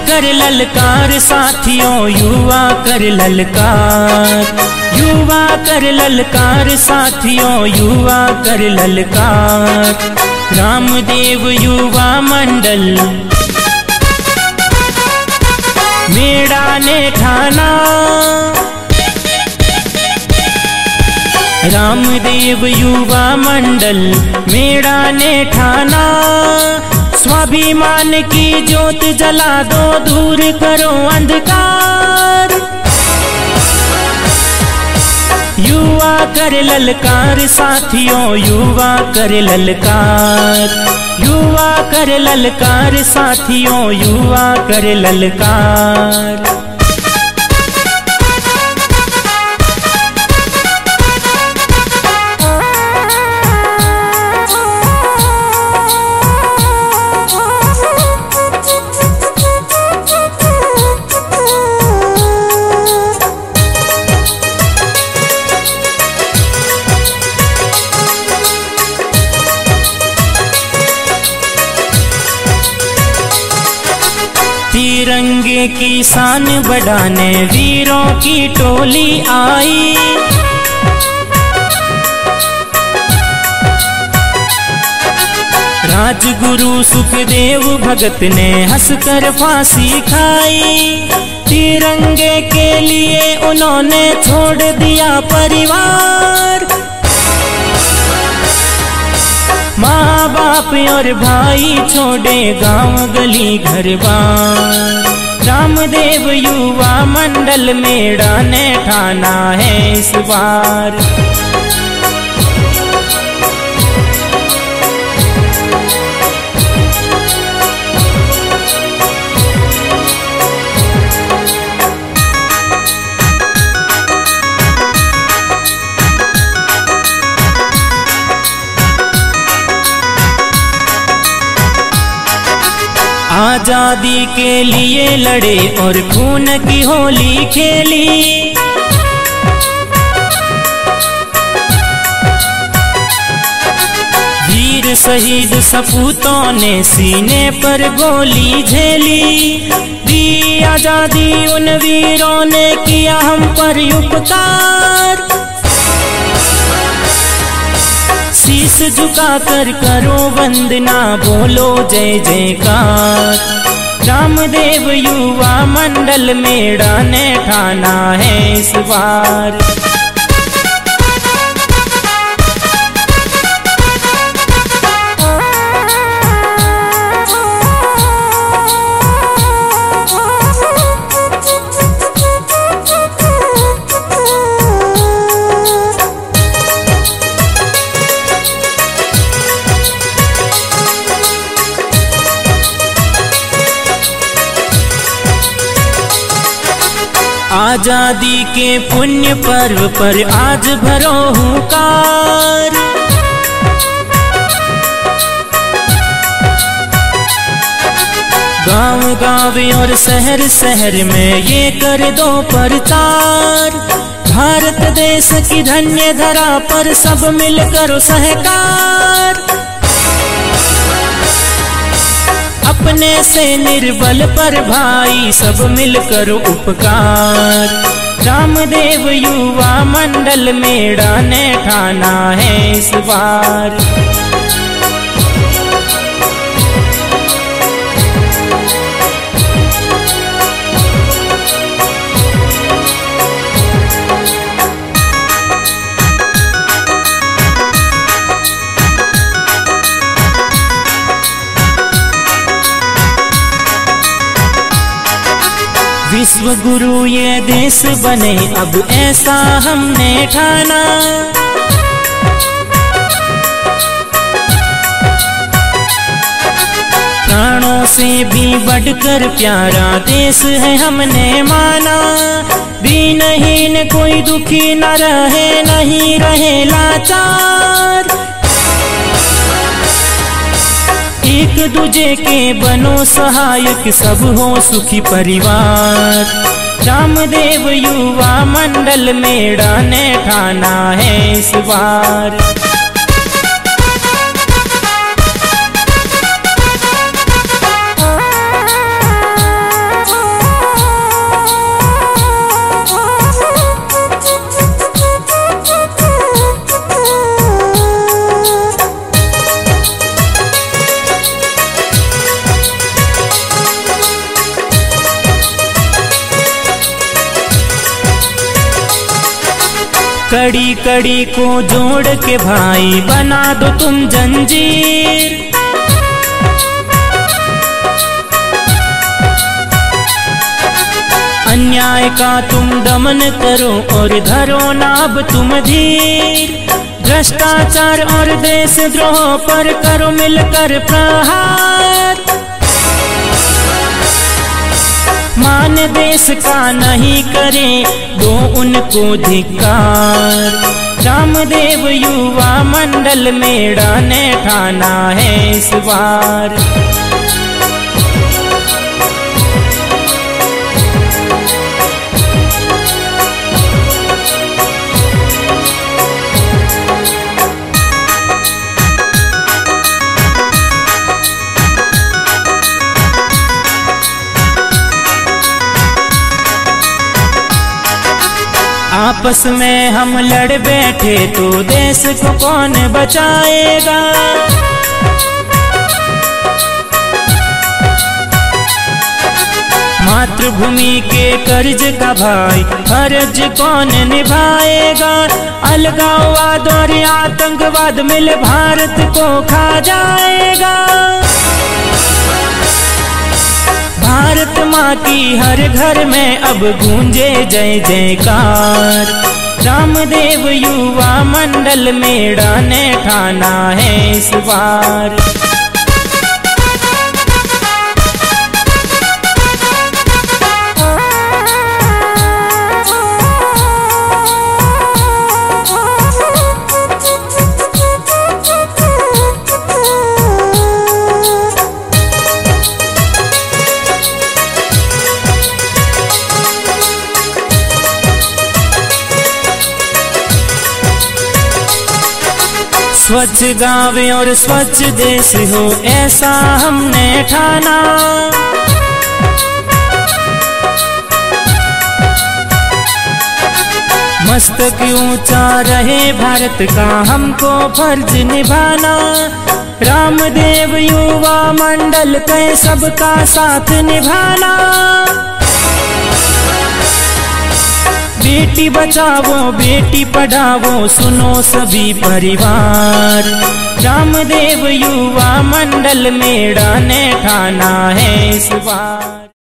कर ललकार साथियों, युवा कर ललकार, युवा कर ललकार साथियों, युवा कर ललकार। रामदेव युवा मंडल मेड़ाने ठाना, रामदेव युवा मंडल मेड़ाने ठाना। स्वाभिमान की ज्योत जला दो, दूर करो अंधकार। युवा कर ललकार साथियों, युवा कर ललकार, युवा कर ललकार साथियों, युवा कर ललकार। तिरंगे की शान बढ़ाने वीरों की टोली आई। राजगुरु सुखदेव भगत ने हंसकर फांसी खाई। तिरंगे के लिए उन्होंने छोड़ दिया परिवार। माँ बाप और भाई छोड़े गांव गली घर बार। रामदेव युवा मंडल मेड़ाने ठाना है इस बार। आजादी के लिए लड़े और खून की होली खेली। वीर शहीद सपूतों ने सीने पर गोली झेली। दी आजादी उन वीरों ने किया हम पर उपकार। शीश झुका कर करो वंदना, बोलो जय जयकार। रामदेव युवा मंडल मेड़ाने ठाना है इस बार। आजादी के पुण्य पर्व पर आज भरो हुंकार। गांव गांव और शहर शहर में ये कर दो प्रचार। भारत देश की धन्य धरा पर सब मिलकर सहकार। अपने से निर्बल पर भाई सब मिलकर उपकार। रामदेव युवा मंडल मेड़ाने ठाना है इस बार। विश्व गुरु ये देश बने अब ऐसा हमने ठाना। प्राणों से भी बढ़कर प्यारा देश है हमने माना। दीनहीन कोई दुखी न रहे, नहीं रहे लाचार। एक दूजे के बनो सहायक, सब हो सुखी परिवार। रामदेव युवा मंडल मेड़ाने ठाना है इस बार। कड़ी कड़ी को जोड़ के भाई बना दो तुम जंजीर। अन्याय का तुम दमन करो और धरो नाब तुम धीर। भ्रष्टाचार और देशद्रोह पर करो मिलकर प्रहार। मान देश का नहीं करे दो उनको धिक्कार। रामदेव युवा मंडल मेड़ा ने ठाना है इस बार। आपस में हम लड़ बैठे तो देश को कौन बचाएगा। मातृभूमि के कर्ज का भाई फर्ज कौन निभाएगा। अलगाववाद और आतंकवाद मिल भारत को खा जाएगा। भारत माँ की हर घर में अब गूंजे जय जयकार। रामदेव युवा मंडल मेड़ा ने ठाना है इस बार। स्वच्छ गाँव और स्वच्छ देश हो ऐसा हमने ठाना। मस्तक ऊंचा रहे भारत का हमको फर्ज निभाना। रामदेव युवा मंडल के सबका साथ निभाना। बेटी बचाओ बेटी पढ़ाओ सुनो सभी परिवार। रामदेव युवा मंडल मेड़ा ने ठाना है इस बार।